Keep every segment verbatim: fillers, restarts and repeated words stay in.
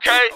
Okay,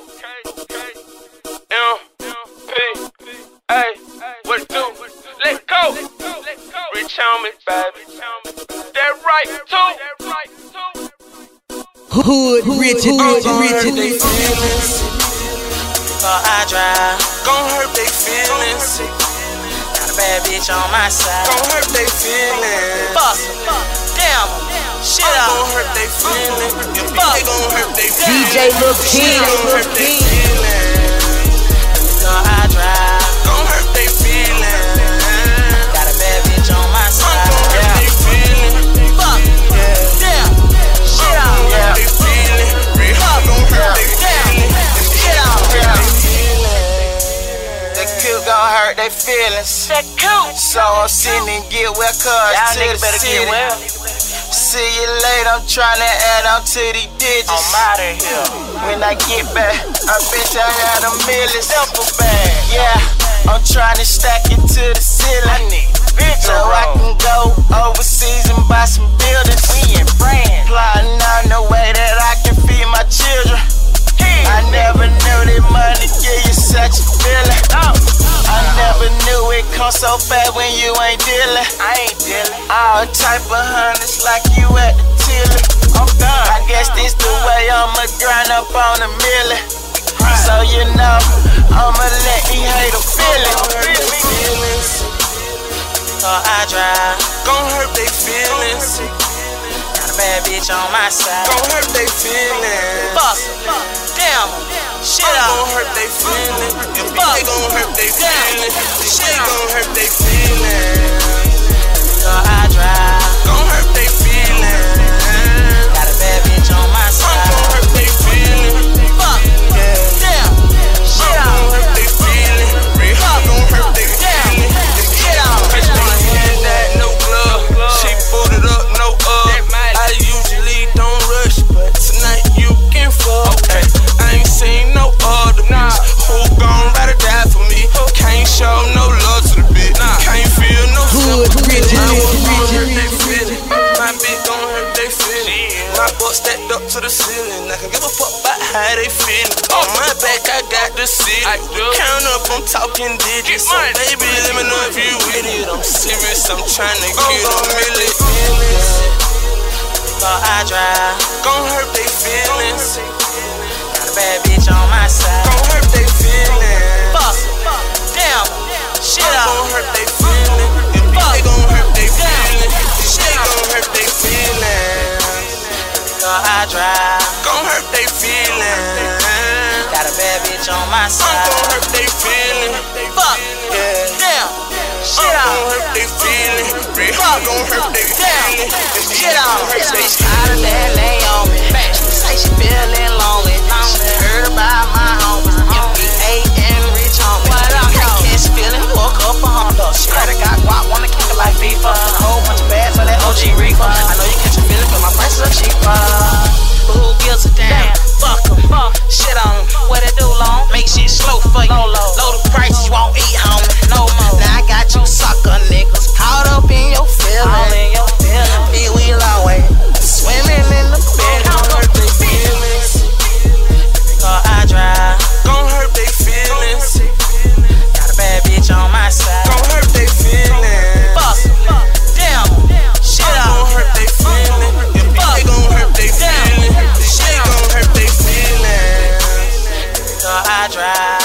M P, A, what it do? Let go. Rich on me, baby. That right too. Hood, rich, and Gon' rich, hurt and they rich. feelings. Before I drive, Gon' hurt they feelings. got a bad bitch on my side. Gon' hurt they feelings. Fuck, damn, shit Gon' out. hurt they feelings. They gon' hurt they D feelings. J Lil She King, gon' Lil hurt they King. feelings. Before I drive, Gon' hurt they feelings. got a bad bitch on my Gon' side. hurt they feelings. Fuck, damn, shit out. Gon' hurt they feelings. Fuck, gon' hurt they feelings. Shit out. That cute gon' hurt they feelings. That cute. So I'm sitting and get well, cuz Y'all to niggas the better city. get well. See you later, I'm tryna add on to these digits. I'm outta here. When I get back, I bet I got a million simple bag. Yeah, I'm tryna stack it to the ceiling. So I can go overseas and buy some buildings. We in France. Plotting on the way that I can feed my children. I never knew that money give you such a feeling. I never knew it come so fast when you ain't dealing. I ain't dealing. All type of hundreds like you at the tiller. I'm done. I guess this the way I'ma grind up on a million. So you know, I'ma let me hate a feeling. Before I drive, Gon' hurt they feelings. got a bad bitch on my side. Gon' hurt they feelings. Fuck, damn, shit Gon' out. hurt they feelings. They Fuck. gon' hurt they feelings. Shit They out. gon' hurt they feelings. Before I drive, Gon' hurt they feelings. got a bad bitch on my Gon' side. hurt they feelings. Fuck, damn, shit Gon' out. hurt they feelings. Gon' hurt they feelings. Shit out. Bitch, my hand that no glove. She booted up, no up. I usually don't rush, but tonight you can fuck. I ain't seen no other bitch who gon' ride or die for me. Can't show no love to the bitch. Can't feel no Hood, sympathy. rich, and My rich, bitch gon' rich, hurt and they rich. feelings. My bitch gon' hurt they feelings. My butt stacked up to the ceiling. I can give a fuck about how they feelin'. On my back, I got the city. Count up, I'm talking digits. So baby, let me know if you with it. I'm serious, I'm tryna get a million. Before I drive, Gon' hurt they feelings. got a bad bitch on my side. Gon' hurt they feelings. Fuck, damn, shit Gon' out. hurt they feelings. They gon' hurt they feelings. They gon' hurt they feelings. Before I drive, Gon' hurt they feelings. got a bad bitch on my Gon' side. hurt they feelings. Fuck, damn, shit out. Gon' hurt they feelings. Gon' hurt they feelings. Shit out. Hurt they Out of that lay on me. Say she feeling lonely. She heard about my homies. M P A and Rich on me. Can't catch feeling, woke up a Honda. She heard I got guap, wanna kick it like FIFA. A whole bunch of bags for that O G reefer. I know you catch a feeling, but my prices are cheaper. But who gives a damn? Fuck 'em. Shit on 'em. What it do, long? Make shit slow for you. Low the prices, you won't eat, homie. No more. Now I got you sucker niggas caught up in your feelings. Big wheel away. Swimming in the bed. Gon' hurt they feelings. Before I drive, Gon' hurt they feelings. got a bad bitch on my side. Gon' hurt they feelings. Fuck, damn, shit Gon' out. hurt they feelings. They gon' hurt they feelings. They gon' hurt they feelings. Before I drive,